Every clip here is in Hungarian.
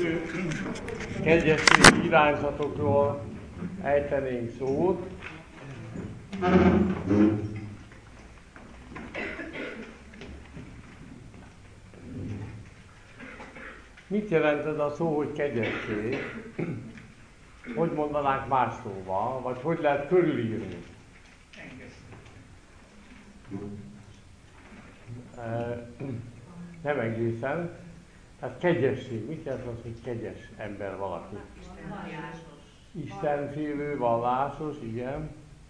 különböző kegyességi irányzatokról ejtenénk szót. Mit jelent ez a szó, hogy kegyesség? Hogy mondanánk más szóval, vagy hogy lehet körülírni? Nem egészen. Tehát kegyesség. Mit jelent az, hogy kegyes ember valaki? Istenfélő, vallásos, igen.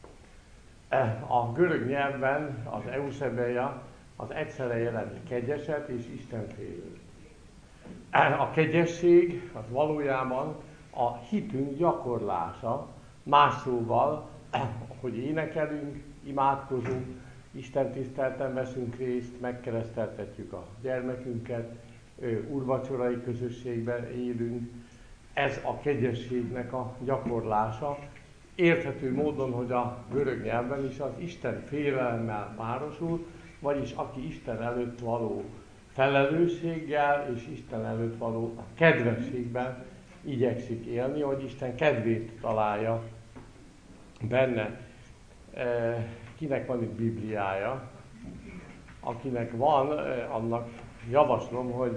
A görög nyelvben az euszebeia az egyszerre jelent kegyeset és istenfélő. A kegyesség az valójában a hitünk gyakorlása, más szóval, hogy énekelünk, imádkozunk, istentiszteleten veszünk részt, megkereszteltetjük a gyermekünket, úrvacsorai közösségben élünk. Ez a kegyességnek a gyakorlása. Érthető módon, hogy a görög nyelvben is az Isten félelemmel párosul, vagyis aki Isten előtt való felelősséggel és Isten előtt való kedvességben igyekszik élni, hogy Isten kedvét találja benne. Kinek van itt Bibliája? Akinek van, annak javaslom, hogy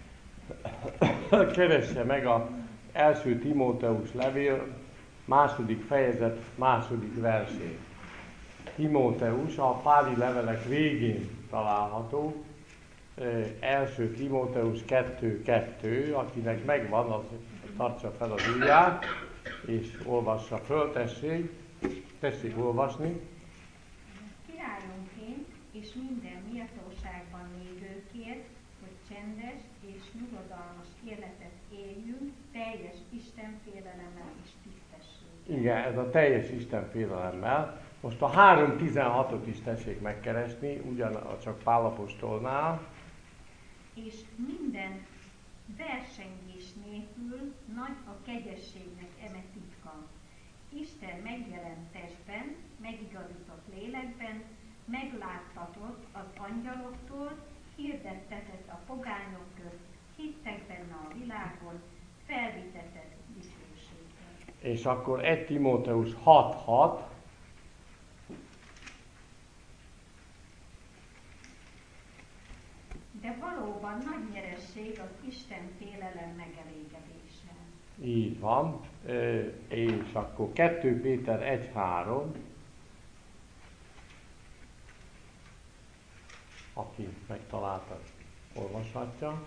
keresse meg az első Timóteus levél 2. fejezet 2. versét. Timóteus a páli levelek végén található, első Timóteus 2.2, akinek megvan, az tartsa fel az ujját, és olvassa föl, tessék olvasni. Királyunként és minden méltóságban lévőkért, hogy csendes és nyugodalmas életet éljünk, teljes istenfélelemmel és tisztességgel. Igen, ez a teljes istenfélelemmel. Most a 3.16-ot is tessék megkeresni, ugyancsak Pál apostolnál. És minden versengés nélkül nagy a kegyességnek eme titka. Isten megjelent testben, megigazított lélekben, megláttatott az angyaloktól, hirdettetett a pogányok közt, hittek benne a világon, felvitetett dicsőséggel. És akkor 1 Timóteus 6.6. De valóban nagy nyeresség az Isten félelem megelégedése. Így van. És akkor 2 Péter 1.3. Aki megtalálta, olvashatja.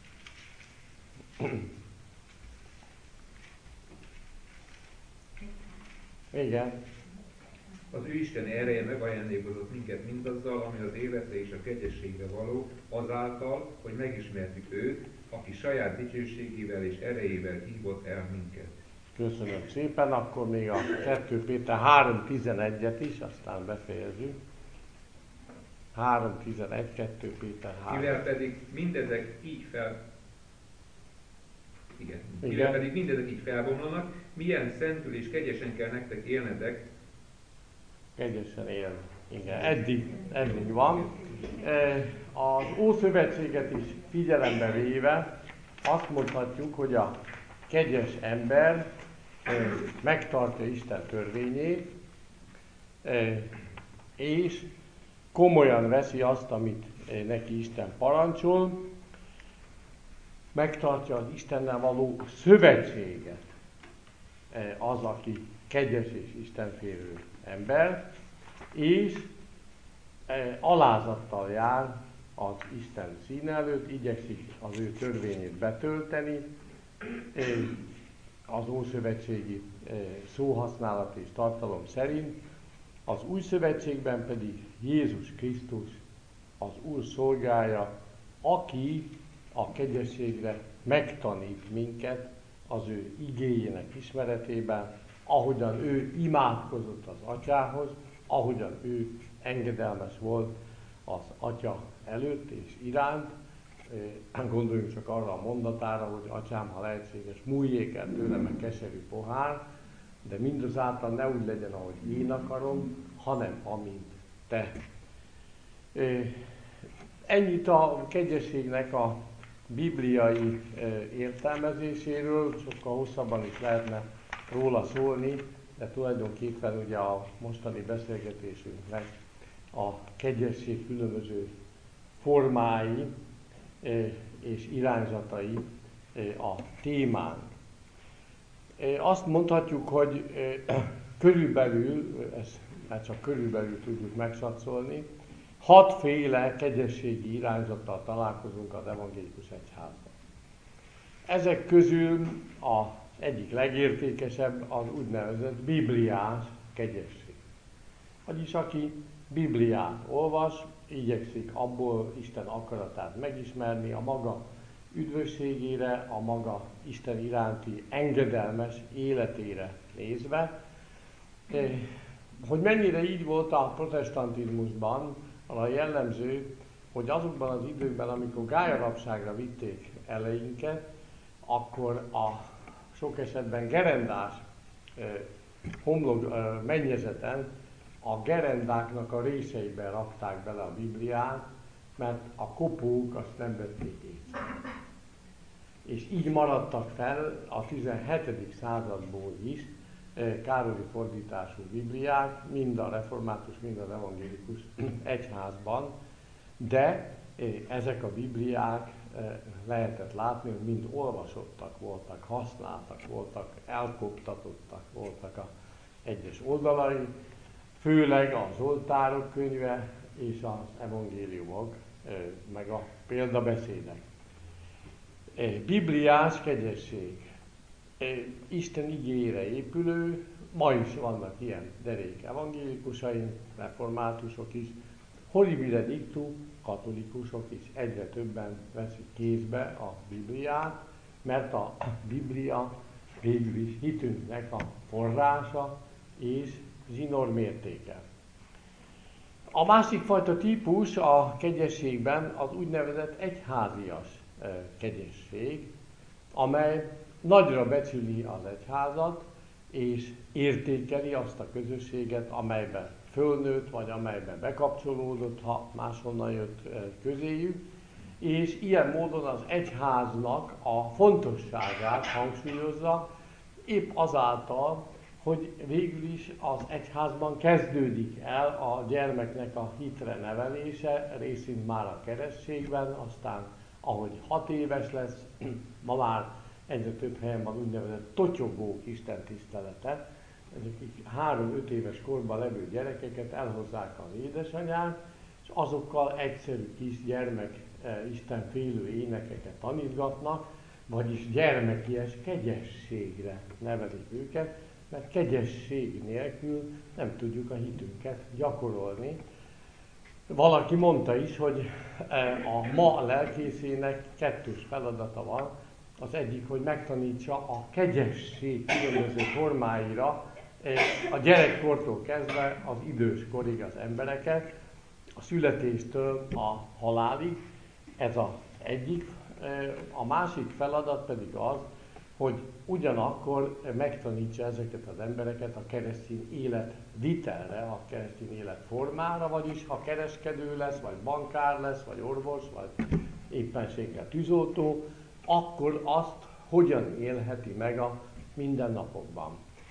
Igen. Az ő Isten ereje megajándékozott minket mindazzal, ami az életre és a kegyességre való, azáltal, hogy megismertük őt, aki saját dicsőségével és erejével hívott el minket. Köszönöm szépen, akkor még a 2 Péter 3.11-et is, aztán befejezzük. 3.11, 2 Péter 3. Mivel pedig mindezek így felbomlanak, milyen szentül és kegyesen kell nektek élnetek. Kegyesen élni. Igen, eddig van. Az Ószövetséget is figyelembe véve azt mondhatjuk, hogy a kegyes ember megtartja Isten törvényét, és komolyan veszi azt, amit neki Isten parancsol, megtartja az Istennel való szövetséget, az, aki kegyes és istenfélő ember, és alázattal jár az Isten színe előtt, igyekszik az ő törvényét betölteni, az ószövetségi szóhasználat és tartalom szerint, az új szövetségben pedig Jézus Krisztus az Úr szolgája, aki a kegyességre megtanít minket az ő igéjének ismeretében, ahogyan ő imádkozott az Atyához, ahogyan ő engedelmes volt az Atya előtt és iránt. Gondoljunk csak arra a mondatára, hogy Atyám, ha lehetséges, múljék el tőlem a keserű pohár, de mindazáltal ne úgy legyen, ahogy én akarom, hanem amint te. Ennyit a kegyességnek a bibliai értelmezéséről, sokkal hosszabban is lehetne róla szólni, de tulajdonképpen ugye a mostani beszélgetésünknek a kegyesség különböző formái és irányzatai a témánk. Azt mondhatjuk, hogy körülbelül, ezt már csak körülbelül tudjuk megsatszolni, 6 féle kegyességi irányzattal találkozunk az evangélikus egyházban. Ezek közül az egyik legértékesebb az úgynevezett bibliás kegyesség. Vagyis aki Bibliát olvas, igyekszik abból Isten akaratát megismerni, a maga üdvösségére, a maga Isten iránti engedelmes életére nézve. Hogy mennyire így volt a protestantizmusban, arra jellemző, hogy azokban az időkben, amikor gállyarabságra vitték eleinket, akkor a sok esetben gerendás homlok mennyezeten a gerendáknak a részeiben rakták bele a Bibliát, mert a kopók azt nem vették észre. És így maradtak fel a 17. századból is Károli fordítású Bibliák, mind a református, mind az evangélikus egyházban, de ezek a Bibliák lehetett látni, hogy mind olvasottak voltak, használtak voltak, elkoptatottak voltak az egyes oldalai, főleg a Zsoltárok könyve és az evangéliumok, meg a példabeszédek. Bibliás kegyesség. Isten igéjére épülő, ma is vannak ilyen derék evangélikusaink, reformátusok is, horribile dictu, katolikusok is egyre többen veszik kézbe a Bibliát, mert a Biblia végül is hitünknek a forrása és zsinórmértéke. A másik fajta típus a kegyességben az úgynevezett egyházias kegyesség, amely nagyra becsüli az egyházat, és értékeli azt a közösséget, amelyben fölnőtt, vagy amelyben bekapcsolódott, ha máshonnan jött közéjük, és ilyen módon az egyháznak a fontosságát hangsúlyozza, épp azáltal, hogy végül is az egyházban kezdődik el a gyermeknek a hitre nevelése, részint már a keresztségben, aztán ahogy 6 éves lesz, ma már egyre több helyen van úgynevezett totyogó istentisztelete. Ezek 3-5 éves korban levő gyerekeket elhozzák az édesanyák, és azokkal egyszerű kis gyermek istenfélő énekeket tanítgatnak, vagyis gyermekies kegyességre nevelik őket, mert kegyesség nélkül nem tudjuk a hitünket gyakorolni. Valaki mondta is, hogy a ma lelkészének 2 feladata van. Az egyik, hogy megtanítsa a kegyesség különböző formáira a gyerekkortól kezdve az idős korig az embereket, a születéstől a halálig. Ez az egyik. A másik feladat pedig az, hogy ugyanakkor megtanítsa ezeket az embereket a keresztény élet vitelre, a keresztény élet formára, vagyis ha kereskedő lesz, vagy bankár lesz, vagy orvos, vagy éppenséggel tűzoltó, akkor azt hogyan élheti meg a mindennapokban.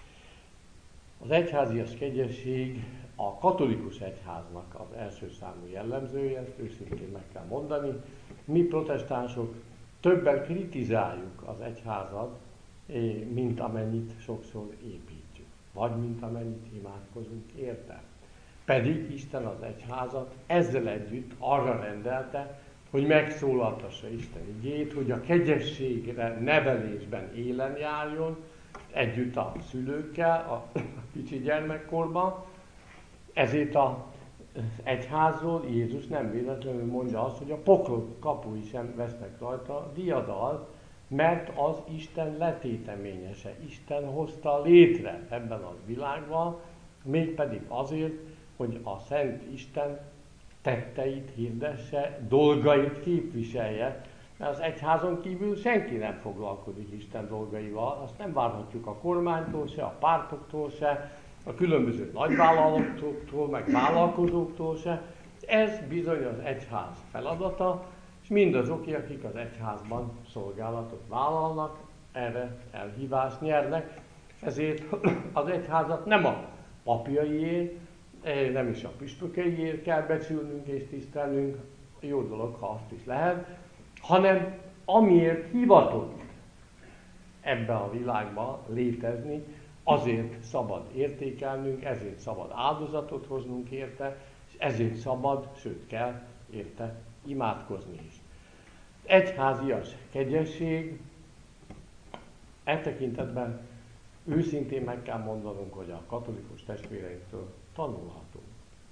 Az egyházias kegyesség a katolikus egyháznak az első számú jellemzője, ezt őszintén meg kell mondani. Mi protestánsok többen kritizáljuk az egyházat, mint amennyit sokszor építjük, vagy mint amennyit imádkozunk érte. Pedig Isten az egyházat ezzel együtt arra rendelte, hogy megszólaltassa Isten igét, hogy a kegyességre nevelésben élen járjon, együtt a szülőkkel, a kicsi gyermekkorban. Ezért az egyházról Jézus nem véletlenül mondja azt, hogy a pokol kapui sem vesznek rajta diadalt, mert az Isten letéteményese. Isten hozta létre ebben a világban, mégpedig azért, hogy a Szent Isten tetteit hirdesse, dolgait képviselje, mert az egyházon kívül senki nem foglalkozik Isten dolgaival, azt nem várhatjuk a kormánytól se, a pártoktól se, a különböző nagyvállalatoktól, meg vállalkozóktól se. Ez bizony az egyház feladata, és mindazok, akik az egyházban szolgálatot vállalnak, erre elhívást nyernek, ezért az egyházat nem a papjaiért, nem is a püspökeiért kell becsülnünk és tisztelnünk, jó dolog, ha azt is lehet, hanem amiért hivatott ebben a világban létezni, azért szabad értékelnünk, ezért szabad áldozatot hoznunk érte, és ezért szabad, sőt kell érte imádkozni is. Egyházias kegyesség, e tekintetben őszintén meg kell mondanunk, hogy a katolikus testvéreinktől tanulhatunk.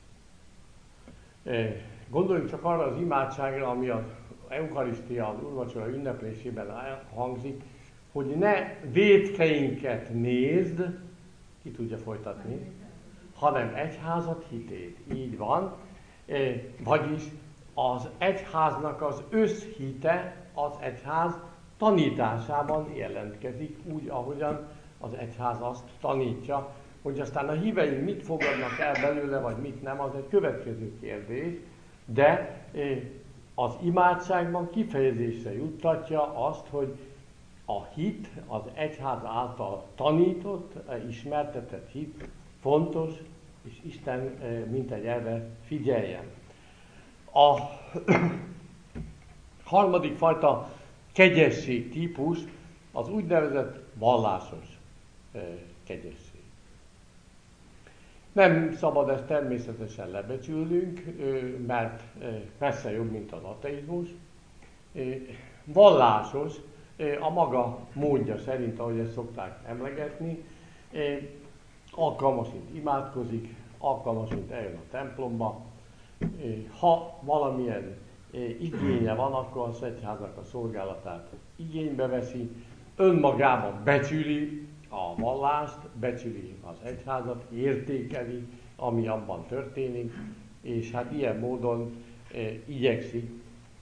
Gondoljunk csak arra az imádságra, ami az eukarisztia, az úrvacsora ünneplésében hangzik, hogy ne vétkeinket nézd, ki tudja folytatni, hanem egyházat hitét. Így van. Vagyis az egyháznak az összhite az egyház tanításában jelentkezik, úgy, ahogyan az egyház azt tanítja, hogy aztán a híveink mit fogadnak el belőle, vagy mit nem, az egy következő kérdés, de az imádságban kifejezésre juttatja azt, hogy a hit, az egyház által tanított, ismertetett hit fontos, és Isten mintegy erre figyeljen. A harmadik fajta kegyesség típus az úgynevezett vallásos kegyesség. Nem szabad ezt természetesen lebecsülnünk, mert messze jobb, mint az ateizmus. Vallásos, a maga módja szerint, ahogy ezt szokták emlegetni, alkalmasint imádkozik, alkalmasint eljön a templomba. Ha valamilyen igénye van, akkor az egyháznak a szolgálatát igénybe veszi, önmagában becsüli a vallást, becsüli az egyházat, értékeli, ami abban történik, és hát ilyen módon igyekszik,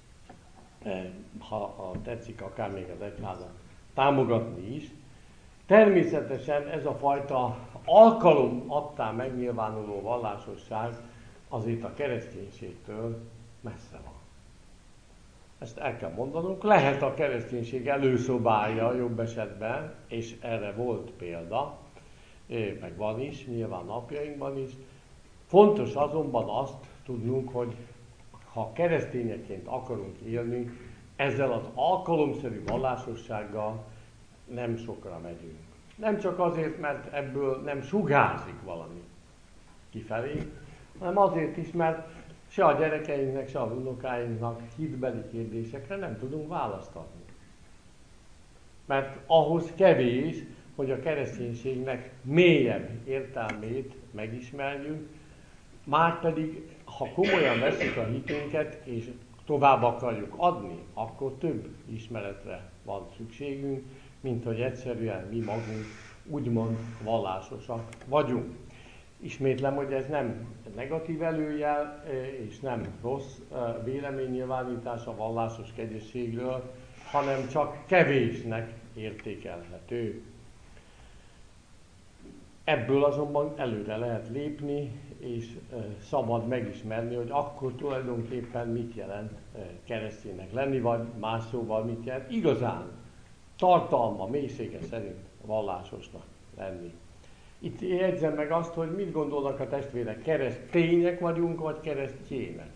ha tetszik, akár még az egyházat támogatni is. Természetesen ez a fajta alkalom adtán megnyilvánuló vallásosság azért a kereszténységtől messze van. Ezt el kell mondanunk. Lehet a kereszténység előszobája jobb esetben, és erre volt példa, meg van is, nyilván napjainkban is. Fontos azonban azt tudnunk, hogy ha keresztényeként akarunk élni, ezzel az alkalomszerű vallásossággal nem sokra megyünk. Nem csak azért, mert ebből nem sugárzik valami kifelé, hanem azért is, mert se a gyerekeinknek, se az unokáinknak hitbeli kérdésekre nem tudunk választ adni. Mert ahhoz kevés, hogy a kereszténységnek mélyebb értelmét megismerjük, márpedig, ha komolyan veszük a hitünket, és tovább akarjuk adni, akkor több ismeretre van szükségünk, mint hogy egyszerűen mi magunk úgymond vallásosak vagyunk. Ismétlem, hogy ez nem negatív előjel, és nem rossz véleménynyilvánítás a vallásos kegyességről, hanem csak kevésnek értékelhető. Ebből azonban előre lehet lépni, és szabad megismerni, hogy akkor tulajdonképpen mit jelent kereszténynek lenni, vagy más szóval mit jelent igazán tartalma, mélysége szerint vallásosnak lenni. Itt jegyzem meg azt, hogy mit gondolnak a testvérek, keresztények vagyunk, vagy keresztjének?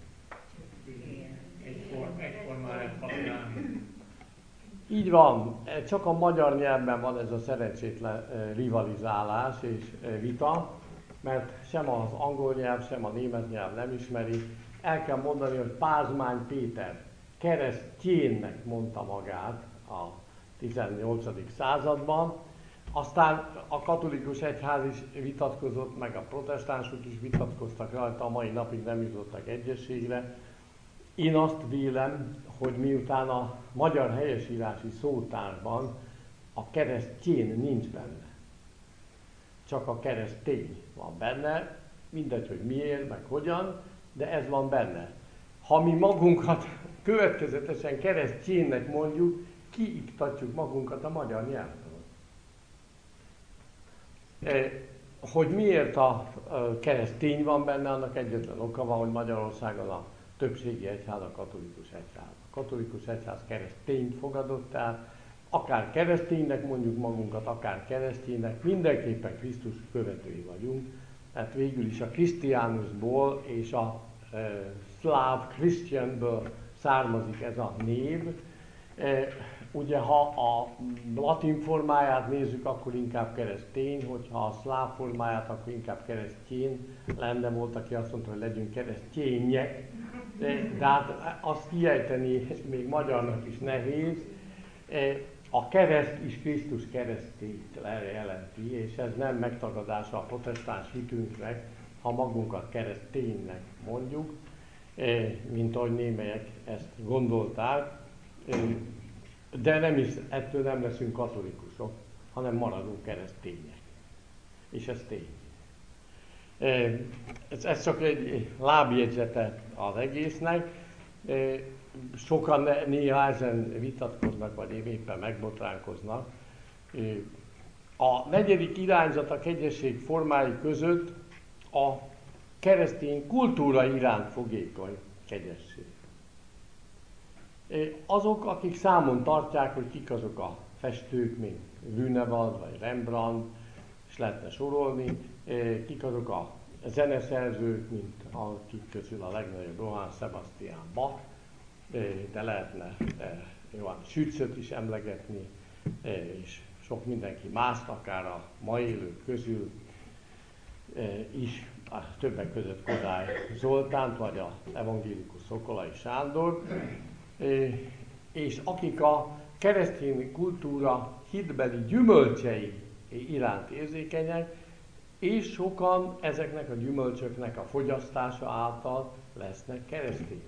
Egyformán lehet használni. Így van, csak a magyar nyelvben van ez a szerencsétlen rivalizálás és vita, mert sem az angol nyelv, sem a német nyelv nem ismeri. El kell mondani, hogy Pázmány Péter keresztjénnek mondta magát a 18. században, aztán a katolikus egyház is vitatkozott, meg a protestánsok is vitatkoztak rajta, a mai napig nem jutottak egyességre. Én azt vélem, hogy miután a magyar helyesírási szótárban a keresztjén nincs benne, csak a keresztény van benne, mindegy, hogy miért, meg hogyan, de ez van benne. Ha mi magunkat következetesen keresztjénnek mondjuk, kiiktatjuk magunkat a magyar nyelvből. Hogy miért a keresztény van benne, annak egyetlen oka van, hogy Magyarországon a többségi egyház a katolikus egyház. katolikus egyház keresztényt fogadott el, akár kereszténynek mondjuk magunkat, akár kereszténynek, mindenképpen Krisztus követői vagyunk. Hát végül is a Christianusból és a szláv Christianből származik ez a név. Ugye, ha a latin formáját nézzük, akkor inkább keresztény, hogyha a szláv formáját, akkor inkább keresztjén lenne. Volt, aki azt mondta, hogy legyünk keresztények, de hát azt kiejteni még magyarnak is nehéz. A kereszt is Krisztus keresztét jelenti, és ez nem megtagadása a protestáns hitünknek, ha magunkat kereszténynek mondjuk, mint ahogy némelyek ezt gondolták, de nem is, ettől nem leszünk katolikusok, hanem maradunk keresztények. És ez tény. Ez csak egy lábjegyzete az egésznek. Sokan néha ezen vitatkoznak, vagy éppen megbotránkoznak. A negyedik irányzat a kegyesség formái között a keresztény kultúra iránt fogékony kegyesség. Azok, akik számon tartják, hogy kik azok a festők, mint Grünewald vagy Rembrandt, és lehetne sorolni, kik azok a zeneszerzők, mint akik közül a legnagyobb Johann Sebastian Bach, de lehetne Johann Schützet is emlegetni, és sok mindenki mást, akár a ma élők közül is, többek között Kodály Zoltánt, vagy az evangélikus Szokolai Sándor, és akik a keresztény kultúra hitbeli gyümölcsei iránt érzékenyek, és sokan ezeknek a gyümölcsöknek a fogyasztása által lesznek keresztények.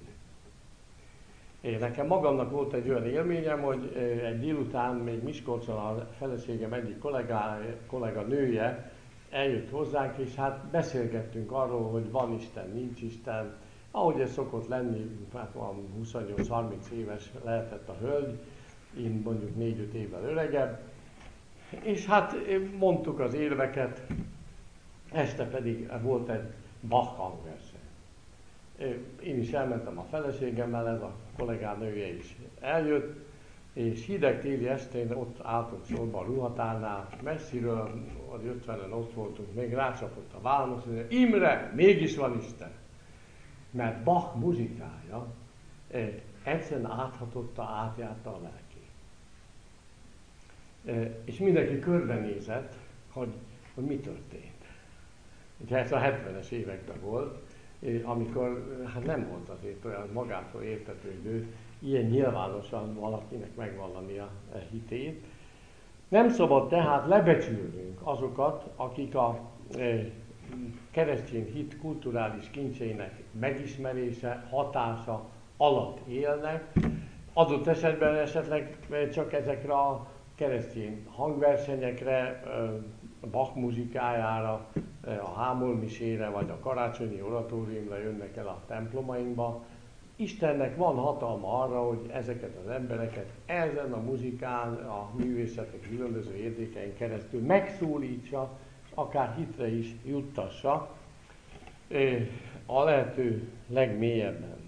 Nekem magamnak volt egy olyan élményem, hogy egy délután még Miskolcon a feleségem egyik kollega nője eljött hozzánk, és hát beszélgettünk arról, hogy van Isten, nincs Isten. Ahogy ez szokott lenni, hát van 28-30 éves lehetett a hölgy, én mondjuk 4-5 évvel öregebb. És hát mondtuk az érveket, este pedig volt egy Bach hangverseny. Én is elmentem a feleségemmel, ez a kollégánője is eljött, és hideg téli estén ott álltunk sorban a ruhatárnál, messziről, vagy 50-en ott voltunk, még rácsapott a vállam, azt mondja, Imre, mégis van Isten! Mert Bach muzsikája egyszerűen átjárta a lelkét. És mindenki körbenézett, hogy mi történt. Ugye ez a 70-es években volt, amikor hát nem volt azért olyan magától értetődő, ilyen nyilvánosan valakinek megvallani a hitét. Nem szabad tehát lebecsülnünk azokat, akik a keresztény hit kulturális kincseinek megismerése, hatása alatt élnek. Adott esetben esetleg csak ezekre a keresztény hangversenyekre, Bach muzsikájára, a hámormisére vagy a karácsonyi oratóriumra jönnek el a templomainkba. Istennek van hatalma arra, hogy ezeket az embereket ezen a muzsikán, a művészetek különböző értékein keresztül megszólítsa, akár hitre is juttassa a lehető legmélyebben.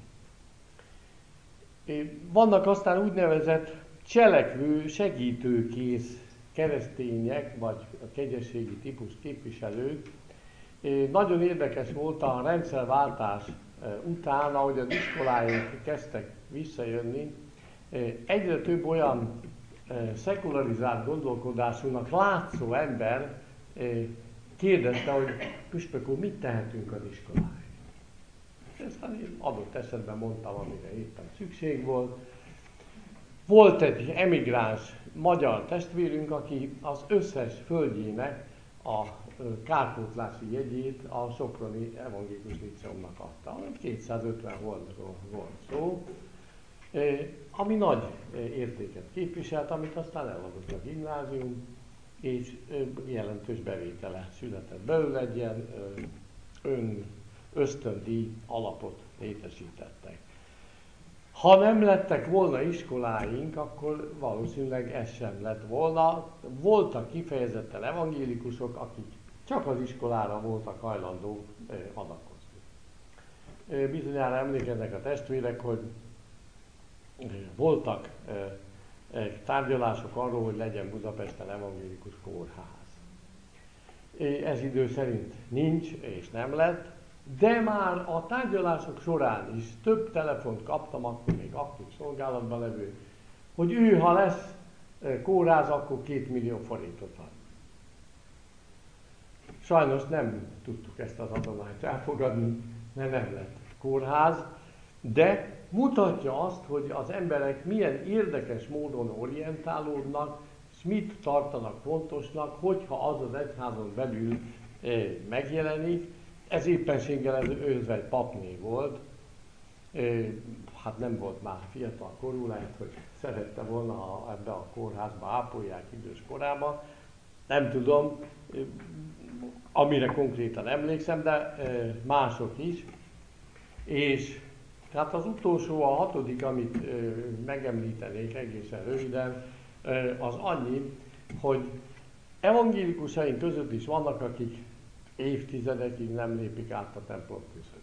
Vannak aztán úgynevezett cselekvő, segítőkész keresztények, vagy a kegyességi típus képviselők. Nagyon érdekes volt a rendszerváltás után, ahogy az iskoláink kezdtek visszajönni, egyre több olyan szekularizált gondolkodásúnak látszó ember kérdezte, hogy püspök úr, mit tehetünk az iskoláig? Ezt én adott esetben mondtam, amire éppen szükség volt. Volt egy emigráns magyar testvérünk, aki az összes földjének a kárpótlási jegyét a Soproni Evangélikus Líceumnak adta. 250 holdról volt szó, ami nagy értéket képviselt, amit aztán eladott a gimnázium, és jelentős bevétele született belőle, egy ilyen ösztöndíj alapot létesítettek. Ha nem lettek volna iskoláink, akkor valószínűleg ez sem lett volna. Voltak kifejezetten evangélikusok, akik csak az iskolára voltak hajlandók adakozni. Bizonyára emlékeznek a testvérek, hogy voltak tárgyalások arról, hogy legyen Budapesten evangélikus kórház. Ez idő szerint nincs és nem lett, de már a tárgyalások során is több telefont kaptam, akkor még aktív szolgálatban levő, hogy ő, ha lesz kórház, akkor 2 millió forintot ad. Sajnos nem tudtuk ezt az adományt elfogadni, mert nem lett kórház, de mutatja azt, hogy az emberek milyen érdekes módon orientálódnak, és mit tartanak fontosnak, hogyha az az egyházon belül megjelenik. Ez éppenséggel ez özvegy papné volt, hát nem volt már fiatal korú, lehet, hogy szerette volna, ha ebbe a kórházba ápolják idős korában. Nem tudom, amire konkrétan emlékszem, de mások is. És tehát az utolsó, a 6., amit megemlítenék egészen röviden, az annyi, hogy evangélikusaink között is vannak, akik évtizedekig nem lépik át a templom küszöbét.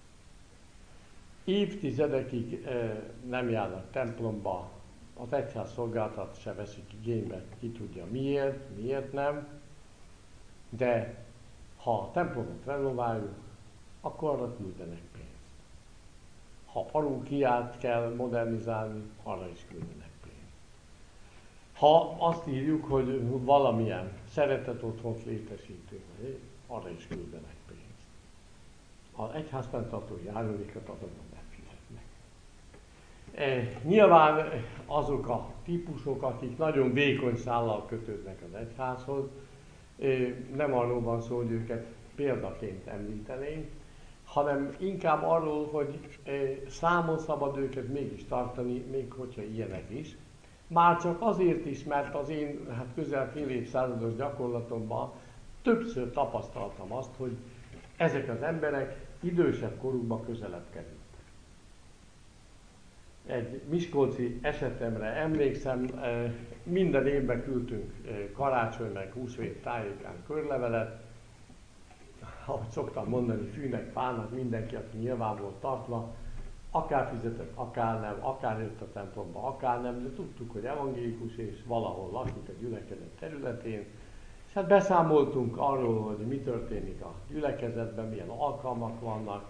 Évtizedekig nem járnak templomba, az egyház szolgáltat se veszik igénybe, ki tudja miért nem, de ha a templomot renováljuk, akkor arra küldenek pénzt. Ha parókiát kell modernizálni, arra is küldenek pénzt. Ha azt írjuk, hogy valamilyen szeretet otthont létesítünk, arra is küldenek pénzt. Az egyházfenntartói járulékot azonban nem fizetnek. Nyilván azok a típusok, akik nagyon vékony szállal kötődnek az egyházhoz, nem arról van szó, hogy őket példaként említenénk, hanem inkább arról, hogy számon szabad őket mégis tartani, még hogyha ilyenek is. Már csak azért is, mert az én közel fél évszázados gyakorlatomban többször tapasztaltam azt, hogy ezek az emberek idősebb korukba közelebb kerültek. Egy miskolci esetemre emlékszem, minden évben küldtünk karácsony meg húsvét tájékán körlevelet, ahogy szoktam mondani, fűnek, fának, mindenki, aki nyilván volt tartva, akár fizetett, akár nem, akár jött a templomba, akár nem, de tudtuk, hogy evangélikus és valahol lakik a gyülekezet területén, és hát beszámoltunk arról, hogy mi történik a gyülekezetben, milyen alkalmak vannak.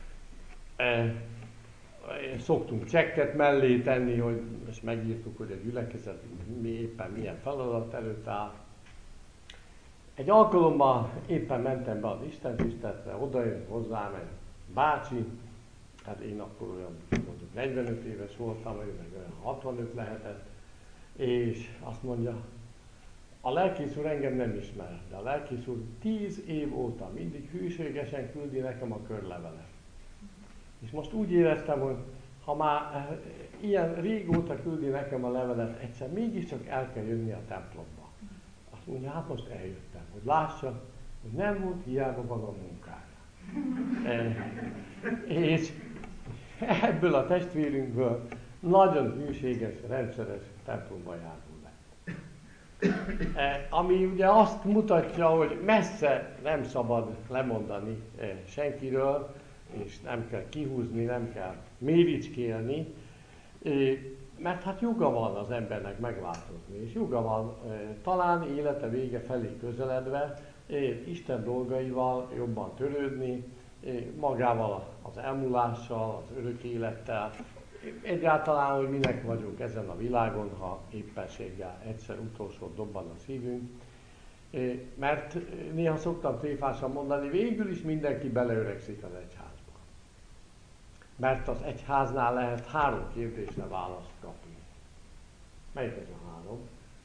Szoktunk csekket mellé tenni, hogy és megírtuk, hogy a gyülekezet éppen milyen feladat előtt áll. Egy alkalommal éppen mentem be az istentiszteletre, oda jött hozzám egy bácsi, hát én akkor olyan mondjuk 45 éves voltam, ő meg olyan 65 lehetett, és azt mondja, a lelkész úr engem nem ismer, de a lelkész úr 10 év óta mindig hűségesen küldi nekem a körlevelet. És most úgy éreztem, hogy ha már ilyen régóta küldi nekem a levelet, egyszer mégiscsak el kell jönni a templomba. Azt mondja, hát most eljöttem, hogy lássa, hogy nem volt hiába van a munkája. És ebből a testvérünkből nagyon hűséges, rendszeres templomba járó lett. Ami ugye azt mutatja, hogy messze nem szabad lemondani senkiről, és nem kell kihúzni, nem kell méricskélni, mert hát joga van az embernek megváltozni, és joga van talán élete vége felé közeledve Isten dolgaival jobban törődni, magával az elmúlással, az örök élettel, egyáltalán, hogy minek vagyunk ezen a világon, ha éppenséggel egyszer utolsó dobban a szívünk. Mert néha szoktam tréfásan mondani, végül is mindenki beleöregszik az egyházba. Mert az egyháznál lehet 3 kérdésre választ kapni. Melyik ez a 3?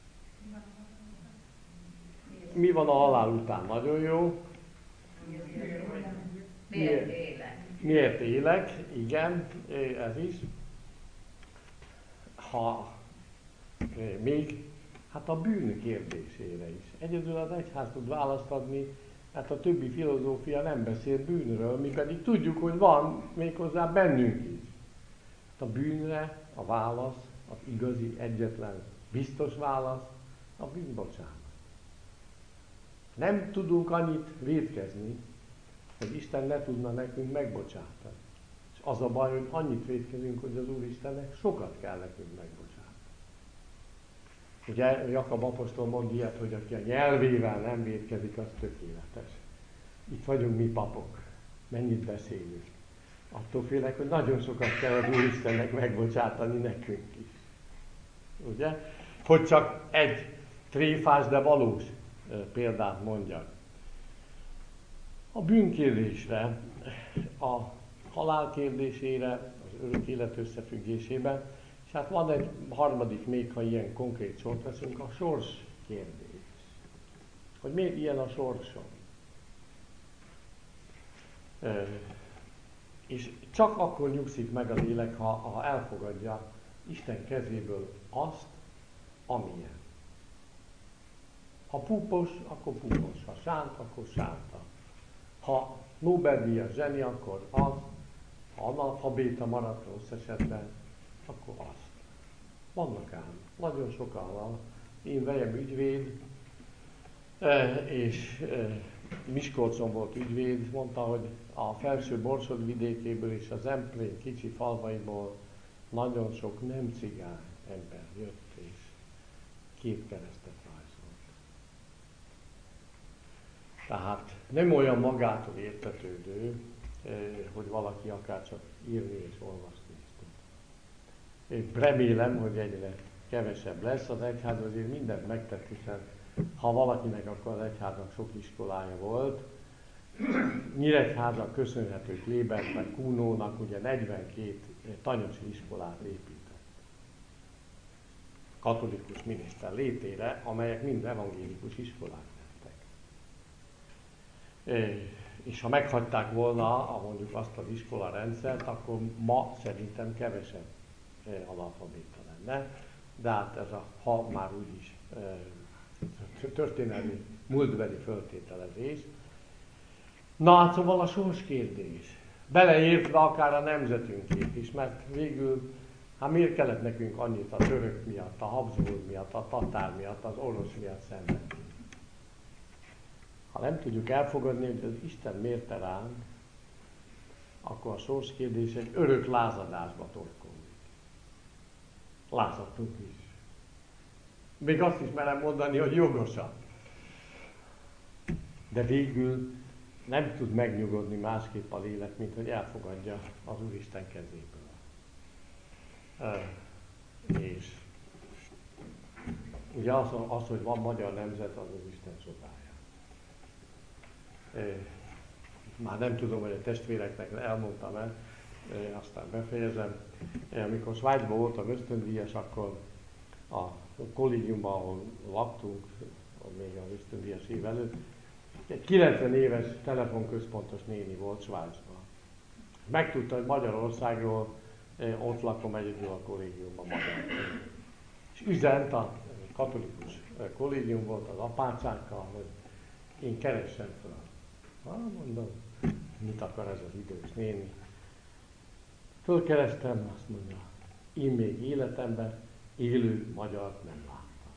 Mi van a halál után? Nagyon jó. Miért élek? Miért élek? Igen, ez is. Ha még, hát a bűn kérdésére is. Egyedül az egyház tud választ adni, mert a többi filozófia nem beszél bűnről, mi pedig tudjuk, hogy van méghozzá bennünk is. A bűnre a válasz, az igazi, egyetlen, biztos válasz, a bűnbocsánat. Nem tudunk annyit vétkezni, hogy Isten ne tudna nekünk megbocsátani. És Az a baj, hogy annyit vétkezünk, hogy az Úristennek sokat kell nekünk megbocsátani. Ugye Jakab apostol mond ilyet, hogy aki a nyelvével nem vétkezik, az tökéletes. Itt vagyunk mi papok, mennyit beszélünk. Attól félek, hogy nagyon sokat kell az Úristennek megbocsátani nekünk is. Ugye? Hogy csak egy tréfás, de valós példát mondjak. A bűnkérdésre, a halál kérdésére, az örök élet összefüggésében, és hát van egy harmadik még, ha ilyen konkrét sort veszünk, a sors kérdés. Hogy miért ilyen a sorsom? És csak akkor nyugszik meg az lélek, ha elfogadja Isten kezéből azt, amilyen. Ha púpos, akkor púpos. Ha sánt, akkor sánta. Ha Nobel-díjas zseni, akkor az. Ha analfabéta maradt rossz esetben, akkor azt. Vannak ám. Nagyon sokan van. Én vejem ügyvéd, és Miskolcon volt ügyvéd, mondta, hogy a felső Borsod vidékéből és az Zemplén kicsi falvaiból nagyon sok nem cigány ember jött és két keresztet rajzolt. Tehát nem olyan magától értetődő, hogy valaki akár csak írni és olvasni is tud. Én remélem, hogy egyre kevesebb lesz. Az egyház azért mindent megtett, hiszen ha valakinek, akkor az egyháznak sok iskolája volt. Nyíregyházak köszönhető Klebertnek, Kunónak ugye 42 tanyosi iskolát épített. Katolikus miniszter létére, amelyek mind evangélikus iskolák lettek. És ha meghagyták volna mondjuk azt az iskola rendszert, akkor ma szerintem kevesebb analfabéta lenne. De hát ez ha már úgyis történelmi, múltbeli föltételezés. Na hát szóval a sorskérdés. Beleértve akár a nemzetünkét is, mert végül, hát miért kellett nekünk annyit a török miatt, a Habsburg miatt, a tatár miatt, az orosz miatt szenvedni? Ha nem tudjuk elfogadni, hogy az Isten mérte ránk, akkor a sorskérdés egy örök lázadásba torkollik. Lázadtunk is. Még azt is merem mondani, hogy jogosan. De végül nem tud megnyugodni másképp a lélek, mint hogy elfogadja az Úristen kezéből. És ugye az, hogy van magyar nemzet, az az Isten csodája. Már nem tudom, hogy a testvéreknek elmondtam-e, aztán befejezem. Amikor Svájcban voltam ösztöndíjas, akkor a kollégiumban, ahol laktunk, még az ösztöndíjas év előtt, egy 90 éves telefonközpontos néni volt Svájcban. Megtudta, hogy Magyarországról ott lakom egyedül a kollégiumban magyar. És üzent, a katolikus kollégium volt az apácákkal, hogy én keressem fel. Mondom, mit akar ez az idős néni? Fölkerestem, azt mondja, én még életemben élő magyart nem láttam.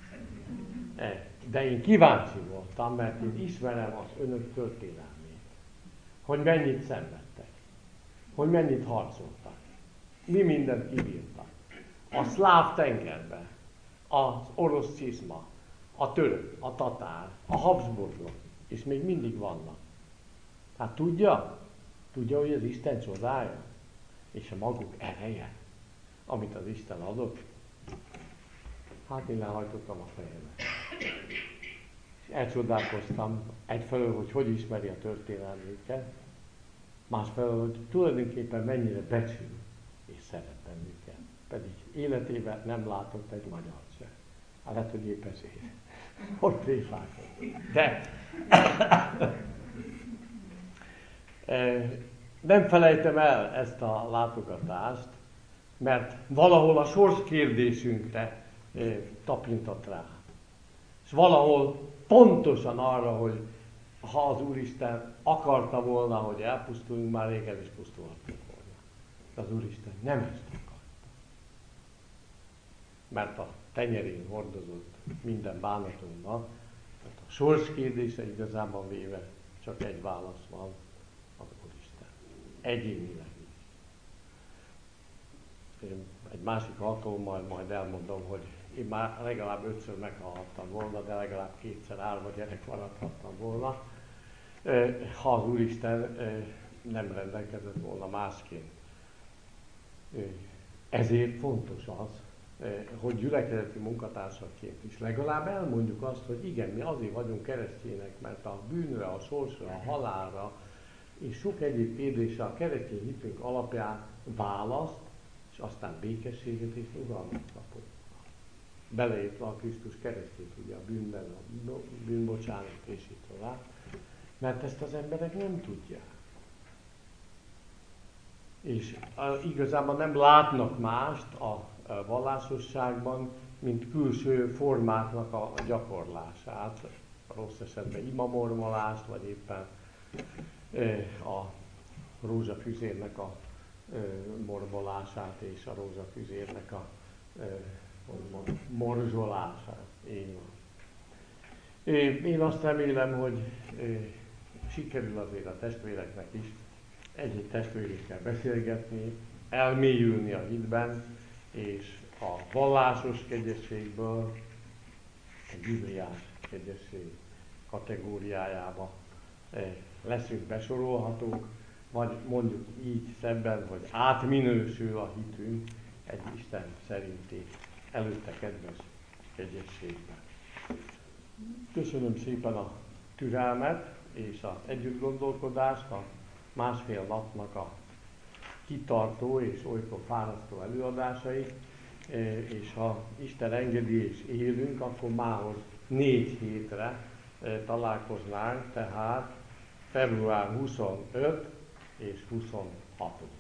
De én kíváncsi voltam, mert én ismerem az önök történelmét. Hogy mennyit szenvedtek. Hogy mennyit harcoltak. Mi mindent kibírtak. A szláv tengerbe, az orosz csizma, a török, a tatár, a Habsburgok, és még mindig vannak. Hát tudja, hogy az Isten csodája, és a maguk ereje, amit az Isten adott. Hát én lehajtottam a fejemet. És elcsodálkoztam egyfelől, hogy ismeri a történelmüket, másfelől, hogy tulajdonképpen mennyire becsül és szeret bennünket. Pedig életében nem látott egy magyart se. Hát lehet, hogy épp ezért. Hogy tréfálkozott. De nem felejtem el ezt a látogatást, mert valahol a sors kérdésünkre tapintott rá. És valahol pontosan arra, hogy ha az Úristen akarta volna, hogy elpusztuljunk, már rég el is pusztulhatunk volna. De az Úristen nem ezt akarta. Mert a tenyerén hordozott minden bánatunknak, tehát a sors kérdése igazából véve csak egy válasz van, az Úristen. Egyénileg is. én egy másik alkalommal majd elmondom, hogy én már legalább 5-ször meghalhattam volna, de legalább 2-3 gyerek maradhattam volna, ha az Úristen nem rendelkezett volna másként. Ezért fontos az, hogy gyülekezeti munkatársaként is legalább elmondjuk azt, hogy igen, mi azért vagyunk keresztények, mert a bűnre, a sorsra, a halálra és sok egyéb kérdésre a keresztény hitünk alapján választ, és aztán békességet és uralmat kapunk. Beleértve a Krisztus keresztét, ugye a bűnben, a bűnbocsánat és így tovább, mert ezt az emberek nem tudják. És igazából nem látnak mást a vallásosságban, mint külső formáknak a gyakorlását, rossz esetben imamormolást, vagy éppen a rózsafüzérnek a mormolását és a rózsafüzérnek a morzsolását. Így van. Én azt remélem, hogy sikerül azért a testvéreknek is egy-egy testvérekkel beszélgetni, elmélyülni a hitben, és a vallásos kegyességből a bibliás kegyesség kategóriájába leszünk besorolhatók, vagy mondjuk így szebben, hogy átminősül a hitünk egy Isten szerinti előtte kedves kegyességben. Köszönöm szépen a türelmet és az együttgondolkodást, a másfél napnak a kitartó és olykor fárasztó előadásait, és ha Isten engedi és élünk, akkor mához 4 hétre találkoznánk, tehát február 25 és 26.